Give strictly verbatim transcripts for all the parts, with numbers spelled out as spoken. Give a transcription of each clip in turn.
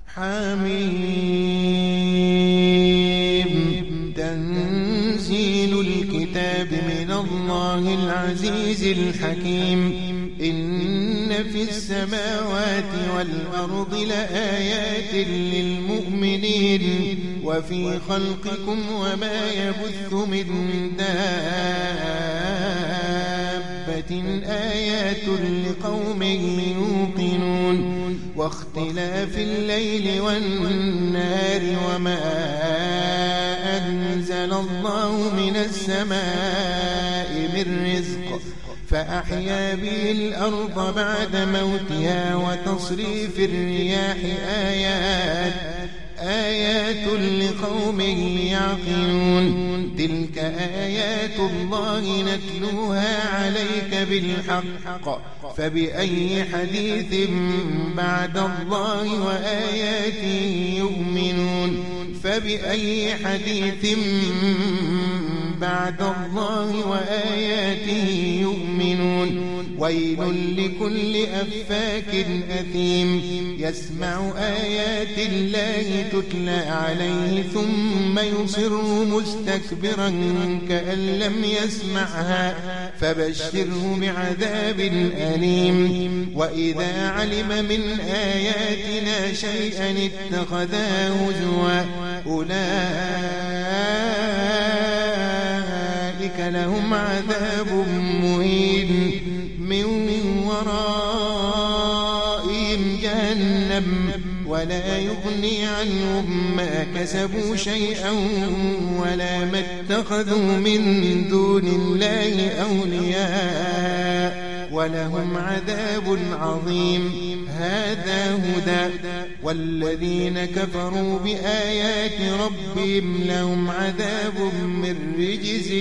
حميم تنزيل الكتاب من الله العزيز الحكيم إن في السماوات والأرض لآيات للمؤمنين وفي خلقكم وما يبث من دابة آيات لقوم يوقنون واختلاف الليل والنهار وما أنزل الله من السماء من رزق فأحيا به الأرض بعد موتها وتصريف الرياح آيات آيات لقوم يعقلون تلك آيات الله نتلوها عليك بالحق فبأي حديث بعد الله وآياته يؤمنون فبأي حديث بعد الله وآياته يؤمنون ويل لكل أفاك أثيم يسمع آيات الله تتلى عليه ثم يصر مستكبرا كأن لم يسمعها فبشره بعذاب أليم وإذا علم من آياتنا شيئا اتخذاه هزوا أولئك لهم عذاب مهين من ورائهم جهنم ولا يغني عنهم ما كسبوا شيئا ولا ما اتخذوا من دون الله أولياء ولهم عذاب عظيم هذا هدى والذين كفروا بآيات ربهم لهم عذاب من رجز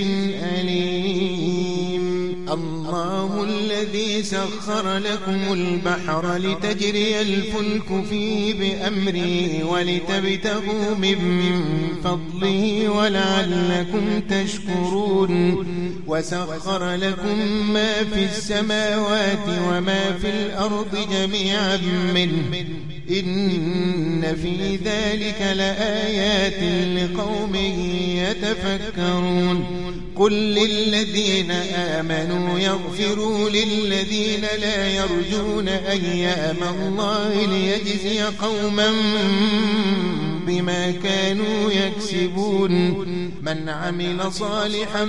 أليم الله الذي سخر لكم البحر لتجري الفلك فيه بأمره ولتبتغوا من فضله ولعلكم تشكرون وسخر لكم ما في السماوات وما في الأرض جميعا منه إن في ذلك لآيات لقوم يتفكرون قل للذين آمنوا يغفروا للذين لا يرجون أيام الله ليجزي قوما بما كانوا يكسبون من عمل صالحا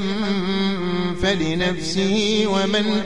فلنفسه ومن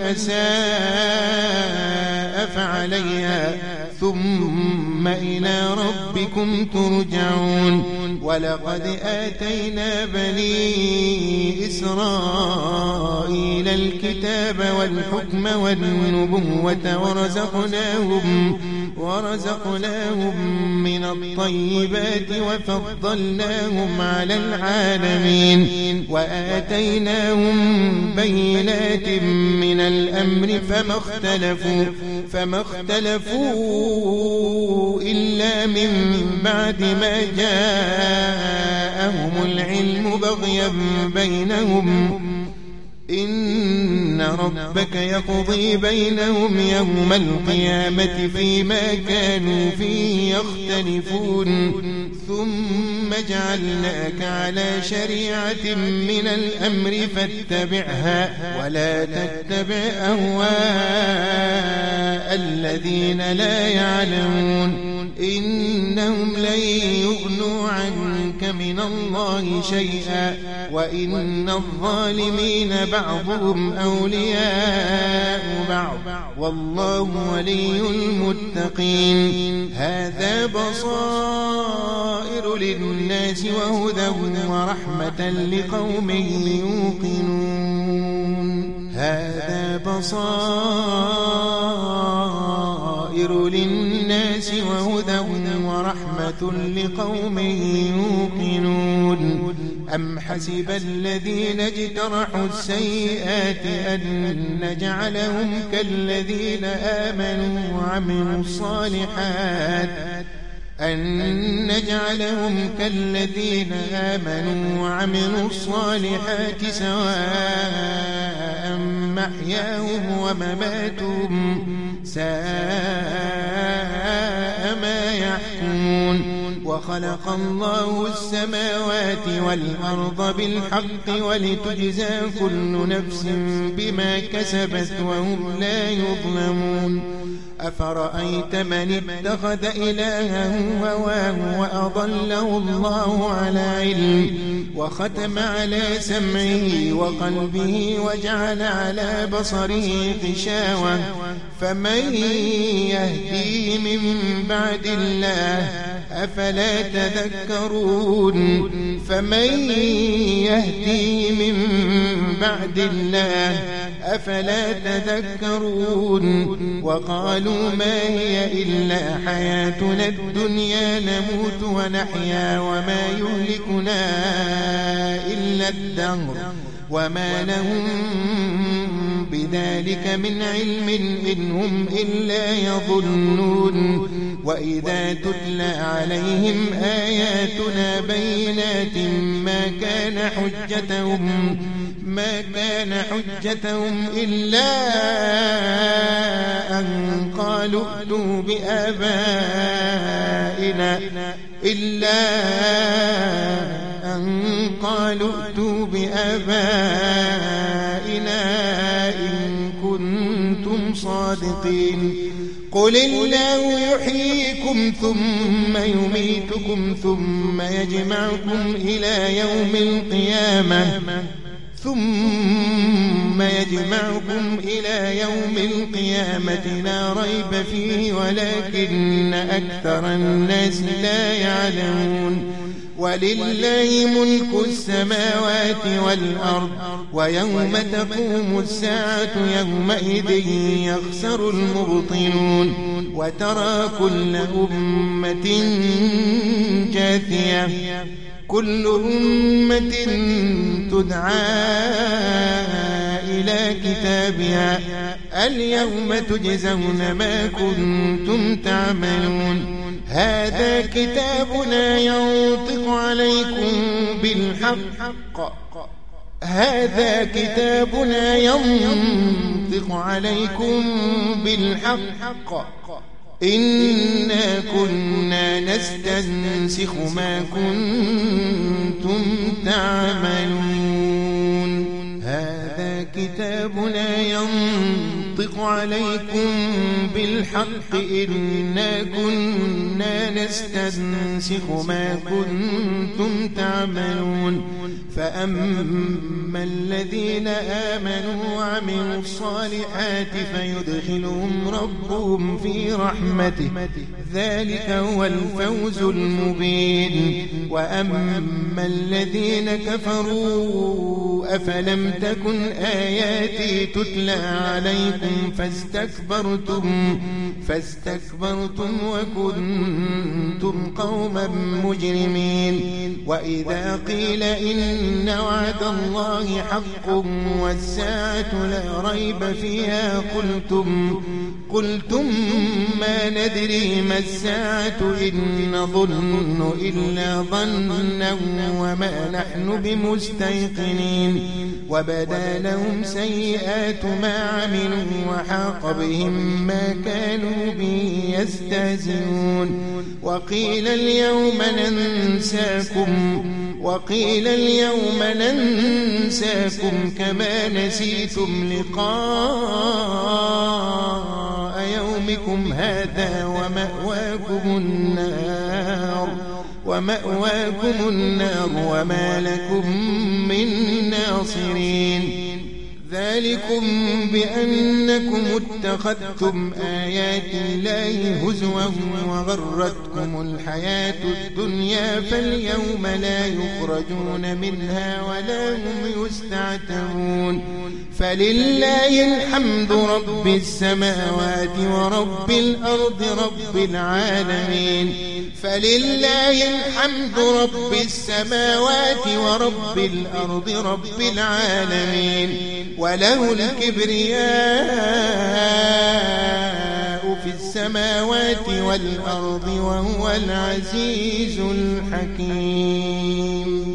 أساء فعليها ثم إلى ربكم ترجعون ولقد آتينا بني إسرائيل الكتاب والحكم والنبوة ورزقناهم ورزقناهم من الطيبات وفضلناهم على العالمين وآتيناهم بينات من الأمر فما اختلفوا فما اختلفوا إلا من بعد ما جاءهم العلم بغيا بينهم إن ربك يقضي بينهم يوم القيامة فيما كانوا فيه يختلفون ثم جعلناك على شريعة من الأمر فاتبعها ولا تتبع أهواء الذين لا يعلمون إنهم لن يغنوا عنك من الله شيئا وإن الظالمين بعضهم أولياء بعض والله ولي المتقين هذا بصائر للناس وهدى ورحمة لقوم يوقنون هذا بصائر للناس وهدى ورحمة لقوم يوقنون أم حسب الذين اجترحوا السيئات أن نجعلهم كالذين آمنوا وعملوا الصالحات أن نجعلهم كالذين آمنوا وعملوا الصالحات سواء محياهم ومماتهم ساء ما يحكمون وخلق الله السماوات والأرض بالحق ولتجزى كل نفس بما كسبت وهم لا يظلمون أفرأيت من اتخذ إلهه هواه وأضله الله على علم وختم على سمعه وقلبه وجعل على بصره غشاوة فمن يهديه من بعد الله أفلا تذكرون فمن يهديه من بعد الله أفلا تذكرون وقالوا ما هي إلا حياتنا الدنيا نموت ونحيا وما يهلكنا إلا الدهر وما لهم بذلك من علم إن هم إلا يظنون وإذا تتلى عليهم آياتنا بينات ما كان حجتهم ما كان حجتهم إلا أن قالوا ائتوا بآبائنا إلا أن قالوا ائتوا بآبائنا إن كنتم صادقين قل الله يحييكم ثم يميتكم ثم يجمعكم إلى يوم القيامة ثم يجمعكم إلى يوم القيامة لا ريب فيه ولكن أكثر الناس لا يعلمون ولله ملك السماوات والأرض ويوم تقوم الساعة يومئذ يخسر المبطلون وترى كل أمة جاثية كل أمة تدعى إلى كتابها اليوم تجزون ما كنتم تعملون هذا كتابنا ينطق عليكم بالحق هذا كتابنا ينطق عليكم بالحق إنا كنا نستنسخ ما كنتم تعملون هذا كتابنا ينطق عليكم بالحق إنا كنا نستنسخ ما كنتم تعملون فأما الذين آمنوا وعملوا الصالحات فيدخلهم ربهم في رحمته ذلك هو الفوز المبين وأما الذين كفروا أفلم تكن آياتي تتلى عليكم فاستكبرتم فاستكبرتم وكنتم قوما مجرمين وإذا قيل إن وعد الله حق والساعة لا ريب فيها قلتم قلتم ما ندري ما الساعة إن نظن إلا ظنا وما نحن بمستيقنين وبدا لهم سيئات ما عملوا وحاق بهم ما كانوا به يستهزئون وقيل اليوم ننساكم وقيل اليوم ننساكم كما نسيتم لقاء يومكم هذا ومأواكم النار ومأواكم النار وما لكم من ناصرين ذلكم بأنكم اتخذتم آيات الله هزوا وغرتكم الحياة الدنيا فاليوم لا يخرجون منها ولا هم يستعتبون فلله الحمد رب السماوات ورب الأرض رب العالمين فلله الحمد رب السماوات ورب الأرض رب العالمين وله الكبرياء في السماوات والأرض وهو العزيز الحكيم.